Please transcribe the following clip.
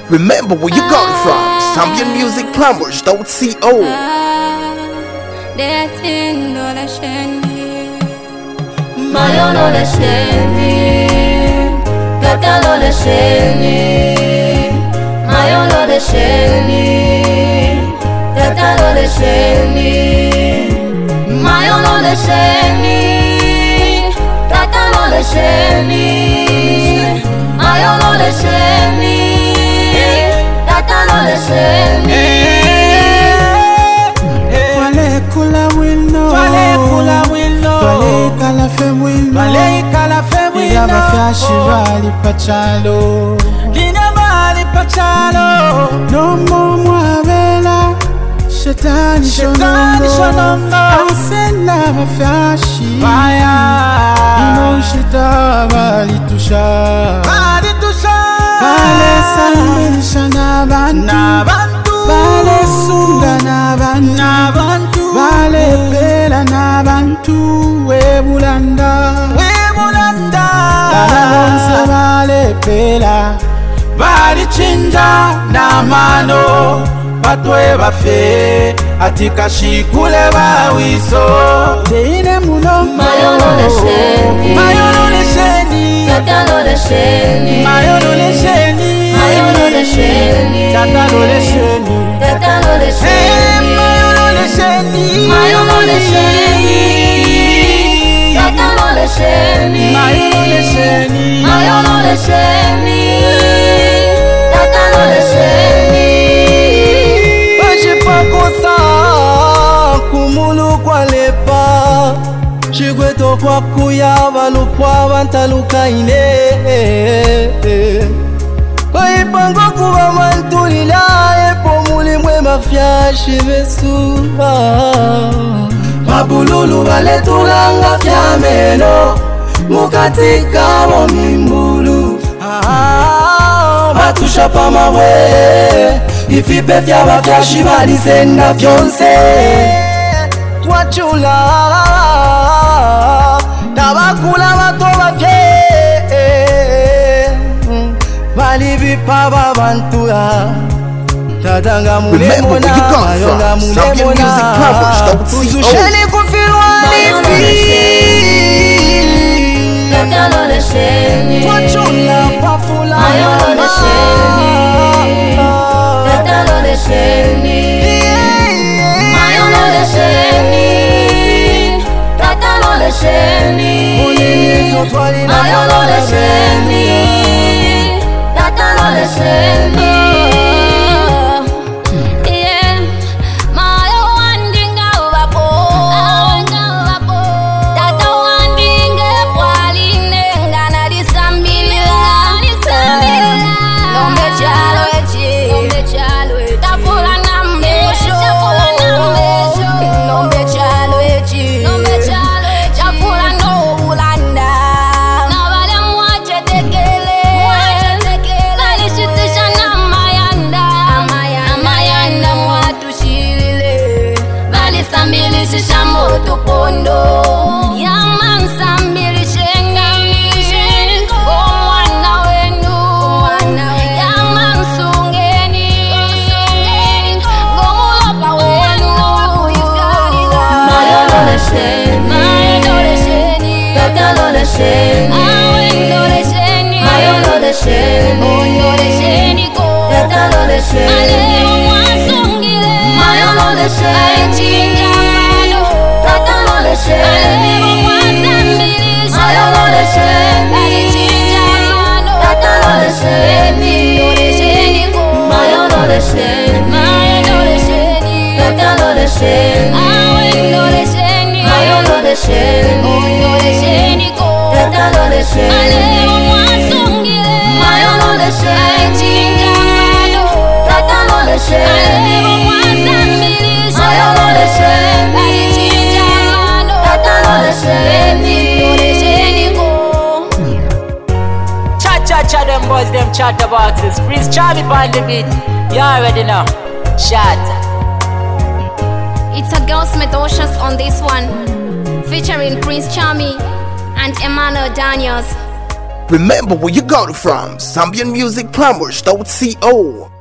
Remember where you got it from. ZambianMusicPlumbers.co. Mayo no le sheni, Tata no le sheni. Mayo no le sheni, Tata no le sheni. Mayo no le sheni, Tata no le sheni. Mayo no le sheni, Tata no le sheni. Wale kula wino, wale kala femwino, Ida bafyashi bali pachalo, Nomo mwabela, Shetani shonongo, Asena bafyashi, Ino shita bali tusha, Bale sambilisha na bantu, Bale sunga na bantu, Bale pela na bantu, Webulanda, Balonsa bale pela, Bali chinja na mano, Batwe bafe, Atika shikule bawiso, Deine muno, Mayo no le sheni, Tata no le sheni. Mayo no le sheni, Tata no le sheni, Tata no le sheni. Mayo no le sheni, Tata no le sheni. Mayo no le sheni, Tata no le sheni. Bajipakosa kumulu kwa lepa, Chigweto kwa kuyaba lukwa bantaluka ine. Baipango kuba mantulila epo mulimwe mafyashi besuba. Mabululu bale tulanga fyameno, mukatika wa mimbulu. Batusha pa mawe, ifipe fyaba fyashi balisenda fyonse. Twachula, tabakula batoba fye, Balibipa babantura, Tadanga Remember where you mulemona, got it Ayonga from. mulemona, ZambianMusicPlumbers.co. Ususheni kufilwa lifi, Tata no le sheni, Twachula pafula, Mayo no le sheni, Tata no le sheni. Mayo no le sheni, Tata no le sheni. Mayo no le sheni, Tata no le sheni. Yeah, Mayo wandinga ubapo, Tata wandinga kwaline ngana disambilila. Nombe chalo echi, tafula namesho. Nombe chalo echi, tafula no ulanda. Nabale mwache tekele, nalishitisha na mayanda. Amayanda mwatushilile, balisambilishisha moto pondo. Yaman sambilisheni, omwana wenu. Yaman sungeni, gomulopa wenu. Mayo no le sheni, Tata no le sheni. Mayo no le sheni, Tata no le sheni. Mayo no le sheni, Tata no le sheni. Mayo no le sheni, Tata no le sheni. Mayo no le sheni, Tata no le sheni. Mayo no le sheni, Tata no le sheni. Mayo no le sheni, Tata no le sheni. Mayo no le sheni, Tata no le sheni. Cha them boys, them chatterboxes. Prince Charlie on the beat. You already know. Shot. It's a Girls Medocious on this one, featuring Prince Charmie and Emmanuel Daniels. Remember where you got it from. Zambian Music Plumbers.co.